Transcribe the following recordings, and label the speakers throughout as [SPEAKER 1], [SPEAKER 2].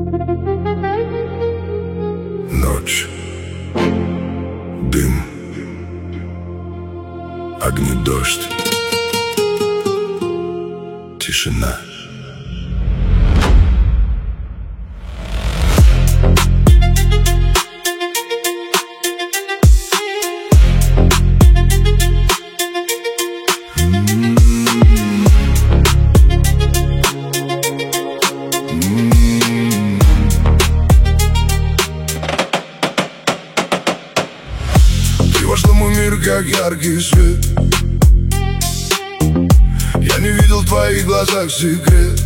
[SPEAKER 1] Ночь, дым, огни, дождь, тишина. Ты вошла в мой мир, как яркий свет. Я не видел в твоих глазах секрет.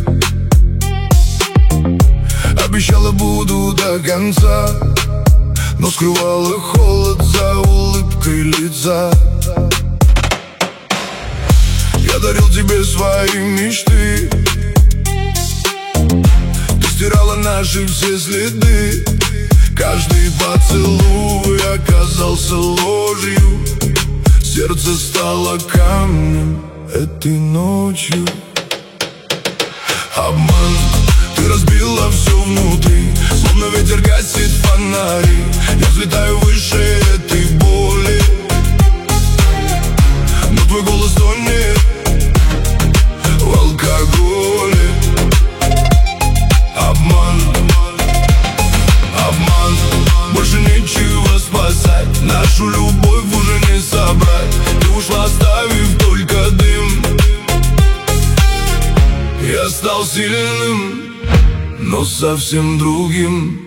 [SPEAKER 1] Обещала, буду до конца, но скрывала холод за улыбкой лица. Я дарил тебе свои мечты. Ты стирала наши все следы. Каждый поцелуй оказался ложью. Сердце стало камнем этой ночью. Обман, ты разбила все внутри. Словно ветер гасит фонари. Я взлетаю выше этой боли, но твой голос тонет в алкоголе. Обман, обман, больше нечего спасать. Нашу любовь уже не собрать. Ты ушла, оставив только дым. Я стал сильным, но совсем другим.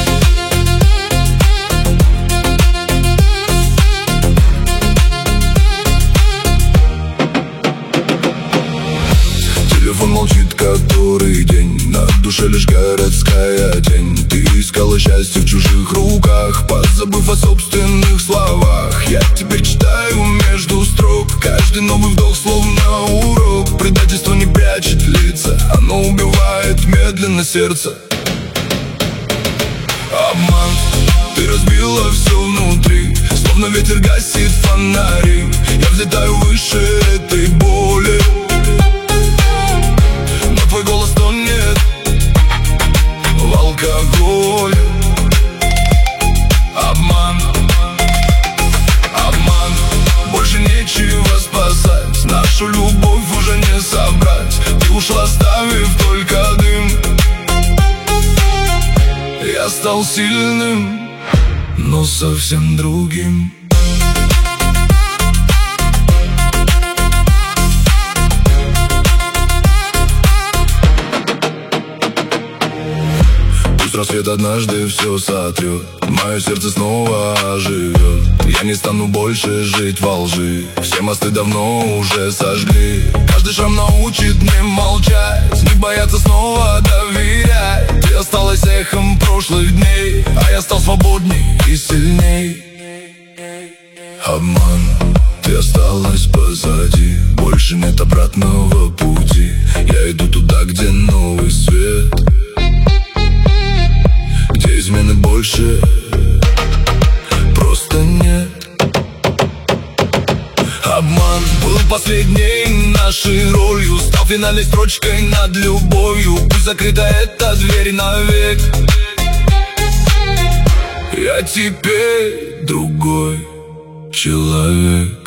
[SPEAKER 1] Телефон молчит который день. На душе лишь городская тень. Ты искала счастье в чужих руках, позабыв о собственных словах. Я теперь читаю между строк. Каждый новый вдох словно урок. Предательство не прячет лица, оно убивает медленно сердце. Обман, ты разбила все внутри. Словно ветер гасит фонари. Я взлетаю выше этой боли, но твой голос тонет в алкоголе. Обман, обман, больше нечего спасать. Нашу любовь уже не собрать. Ты ушла, оставив только дым. Я стал сильным, но совсем другим. Пусть рассвет однажды все сотрет, мое сердце снова оживет. Я не стану больше жить во лжи. Все мосты давно уже сожгли. Каждый шаг научит мне молчать, не бояться снова доверять. Ты осталась эхом прошлых дней, а я стал свободней и сильней. Обман, ты осталась позади. Больше нет обратного пути. Я иду туда, где новый свет, где измены больше просто нет. Обман был последней нашей ролью, стал финальной строчкой над любовью. Пусть закрыта эта дверь навек. Я теперь другой человек.